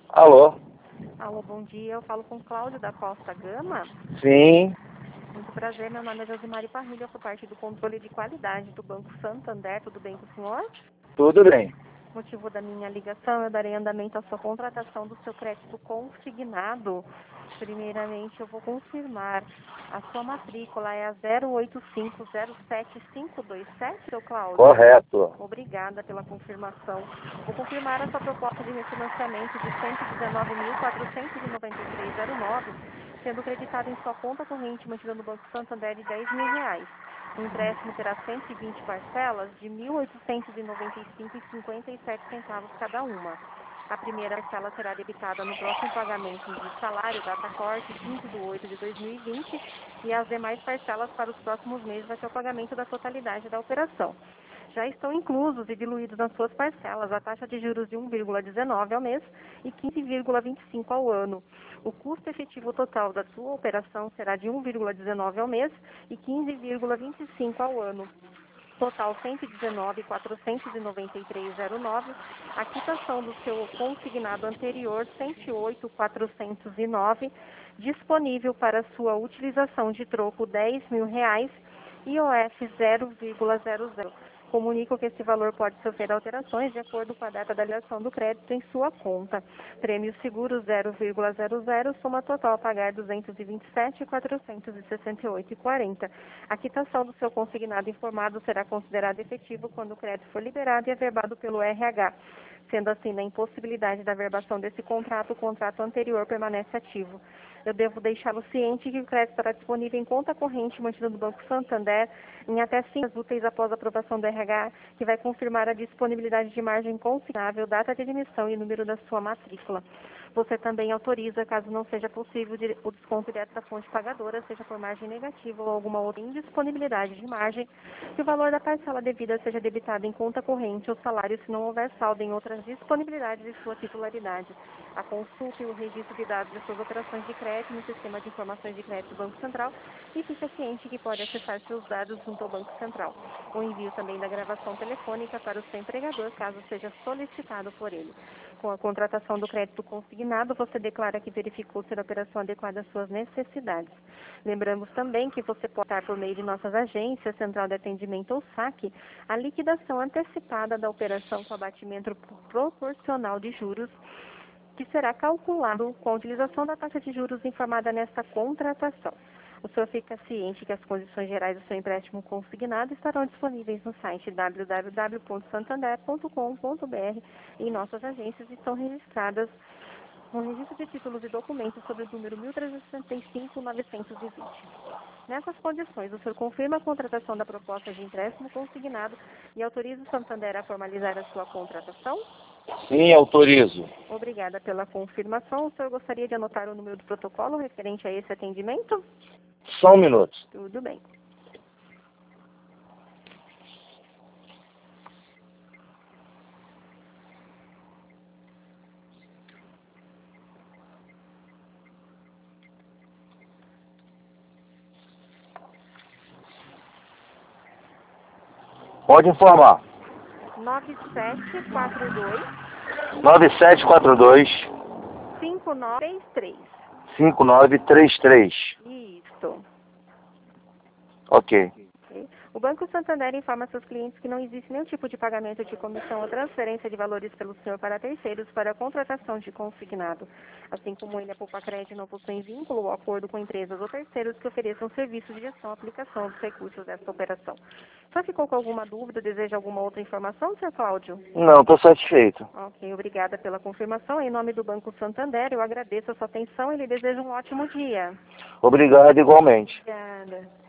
Alô? Alô, bom dia. Eu falo com o Cláudio da Costa Gama. Sim, Muito prazer. Meu nome é Josimari Parrilha. Eu sou parte do controle de qualidade do Banco Santander. Tudo bem com o senhor? tudo bem. Motivo da minha ligação, eu darei andamento à sua contratação do seu crédito consignado. Primeiramente, eu vou confirmar. A sua matrícula é a 085075527, seu Cláudio? Correto. Obrigada pela confirmação. Vou confirmar a sua proposta de refinanciamento de R$ 119.493,09, sendo creditado em sua conta corrente mantida no Banco Santander de R$ 10.000. O empréstimo terá 120 parcelas de R$ 1.895,57 cada uma. A primeira parcela será debitada no próximo pagamento de salário, data corte, 15/8/2020, e as demais parcelas para os próximos meses até o pagamento da totalidade da operação. Já estão inclusos e diluídos nas suas parcelas a taxa de juros de 1,19 ao mês e 15,25 ao ano. O custo efetivo total da sua operação será de 1,19 ao mês e 15,25 ao ano. Total 119.493,09. A quitação do seu consignado anterior 108.409, disponível para sua utilização de troco R$ 10.000, IOF 0,00. Comunico que esse valor pode sofrer alterações de acordo com a data da liquidação do crédito em sua conta. Prêmio seguro 0,00, soma total a pagar R$ 227.468,40. A quitação do seu consignado informado será considerada efetivo quando o crédito for liberado e averbado pelo RH. Sendo assim, na impossibilidade da averbação desse contrato, o contrato anterior permanece ativo. Eu devo deixá-lo ciente que o crédito estará disponível em conta corrente mantida no Banco Santander em até 5 dias úteis após a aprovação do RH, que vai confirmar a disponibilidade de margem consignável, data de emissão e número da sua matrícula. Você também autoriza, caso não seja possível, o desconto direto da fonte pagadora, seja por margem negativa ou alguma outra indisponibilidade de margem, que o valor da parcela devida seja debitado em conta corrente ou salário se não houver saldo em outras disponibilidades de sua titularidade. A consulta e o registro de dados de suas operações de crédito no Sistema de Informações de Crédito do Banco Central e fica ciente que pode acessar seus dados junto ao Banco Central. O envio também da gravação telefônica para o seu empregador, caso seja solicitado por ele. Com a contratação do crédito consignado, você declara que verificou ser a operação adequada às suas necessidades. Lembramos também que você pode optar por meio de nossas agências, Central de Atendimento ou SAC, a liquidação antecipada da operação com abatimento proporcional de juros, que será calculado com a utilização da taxa de juros informada nesta contratação. O senhor fica ciente que as condições gerais do seu empréstimo consignado estarão disponíveis no site www.santander.com.br e em nossas agências estão registradas no registro de títulos e documentos sob o número 1365-920. Nessas condições, o senhor confirma a contratação da proposta de empréstimo consignado e autoriza o Santander a formalizar a sua contratação? Sim, autorizo. Obrigada pela confirmação. O senhor gostaria de anotar o número do protocolo referente a esse atendimento? Só um minuto. Tudo bem. Pode informar. 9742 9742 5933. 5933. Isso. Ok. Ok. O Banco Santander informa seus clientes que não existe nenhum tipo de pagamento de comissão ou transferência de valores pelo senhor para terceiros para a contratação de consignado. Assim como ele, a Poupa Crédito, não possui vínculo ou acordo com empresas ou terceiros que ofereçam serviços de gestão e aplicação dos recursos dessa operação. Só ficou com alguma dúvida, deseja alguma outra informação, Sr. Cláudio? Não, estou satisfeito. Ok, obrigada pela confirmação. Em nome do Banco Santander, eu agradeço a sua atenção e lhe desejo um ótimo dia. Obrigado igualmente. Obrigada.